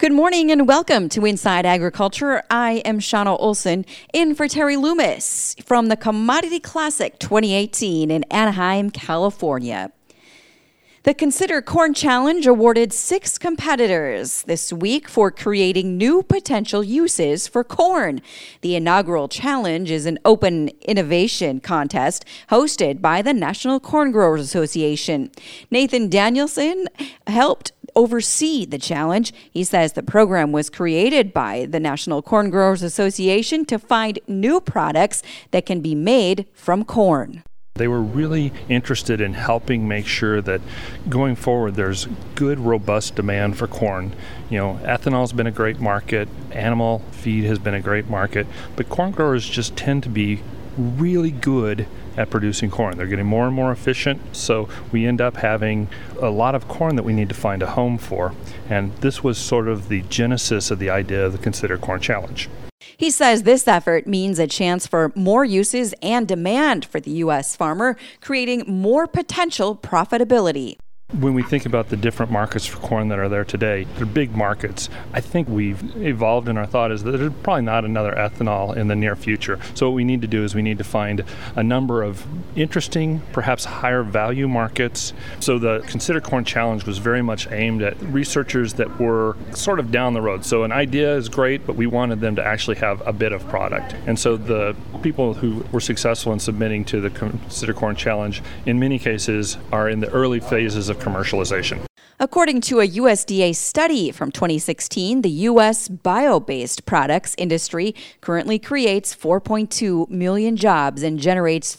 Good morning and welcome to Inside Agriculture. I am Shauna Olson in for Terry Loomis from the Commodity Classic 2018 in Anaheim, California. The Consider Corn Challenge awarded 6 competitors this week for creating new potential uses for corn. The inaugural challenge is an open innovation contest hosted by the National Corn Growers Association. Nathan Danielson helped oversee the challenge. He says the program was created by the National Corn Growers Association to find new products that can be made from corn. They were really interested in helping make sure that going forward there's good, robust demand for corn. You know, ethanol's been a great market, animal feed has been a great market, but corn growers just tend to be really good at producing corn. They're getting more and more efficient, so we end up having a lot of corn that we need to find a home for. And this was sort of the genesis of the idea of the Consider Corn Challenge. He says this effort means a chance for more uses and demand for the U.S. farmer, creating more potential profitability. When we think about the different markets for corn that are there today, they're big markets. I think we've evolved in our thought is that there's probably not another ethanol in the near future. So what we need to do is we need to find a number of interesting, perhaps higher value markets. So the Consider Corn Challenge was very much aimed at researchers that were sort of down the road. So an idea is great, but we wanted them to actually have a bit of product. And so the people who were successful in submitting to the Consider Corn Challenge, in many cases, are in the early phases of commercialization. According to a USDA study from 2016, the U.S. bio-based products industry currently creates 4.2 million jobs and generates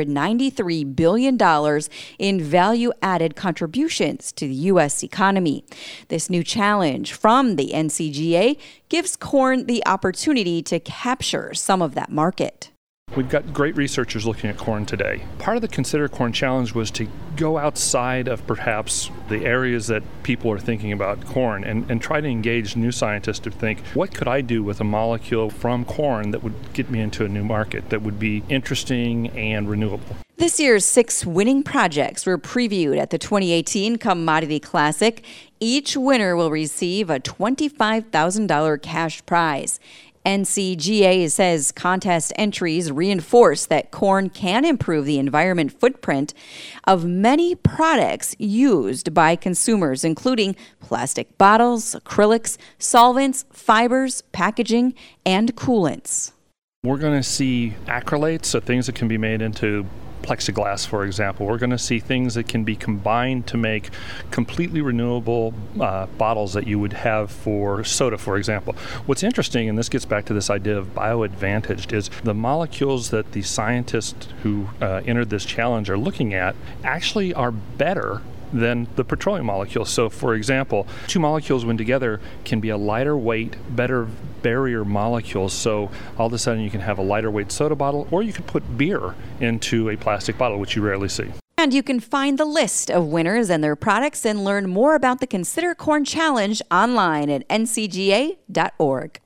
$393 billion in value-added contributions to the U.S. economy. This new challenge from the NCGA gives corn the opportunity to capture some of that market. We've got great researchers looking at corn today. Part of the Consider Corn Challenge was to go outside of perhaps the areas that people are thinking about corn and try to engage new scientists to think, what could I do with a molecule from corn that would get me into a new market that would be interesting and renewable? This year's 6 winning projects were previewed at the 2018 Commodity Classic. Each winner will receive a $25,000 cash prize. NCGA says contest entries reinforce that corn can improve the environment footprint of many products used by consumers, including plastic bottles, acrylics, solvents, fibers, packaging, and coolants. We're going to see acrylates, so things that can be made into plexiglass, for example. We're going to see things that can be combined to make completely renewable bottles that you would have for soda, for example. What's interesting, and this gets back to this idea of bioadvantaged, is the molecules that the scientists who entered this challenge are looking at actually are better than the petroleum molecules. So, for example, 2 molecules when together can be a lighter weight, better barrier molecules. So all of a sudden you can have a lighter weight soda bottle, or you can put beer into a plastic bottle, which you rarely see. And you can find the list of winners and their products and learn more about the Consider Corn Challenge online at ncga.org.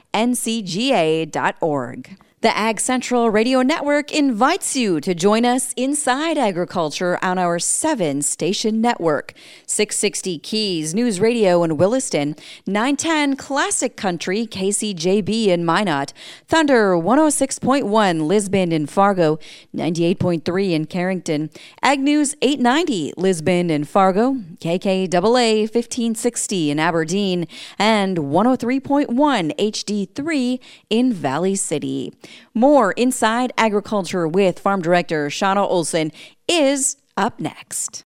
ncga.org. The Ag Central Radio Network invites you to join us inside agriculture on our 7-station network. 660 Keys News Radio in Williston, 910 Classic Country KCJB in Minot, Thunder 106.1 Lisbon and Fargo, 98.3 in Carrington, Ag News 890 Lisbon and Fargo, KKAA 1560 in Aberdeen, and 103.1 HD3 in Valley City. More Inside Agriculture with Farm Director Shauna Olson is up next.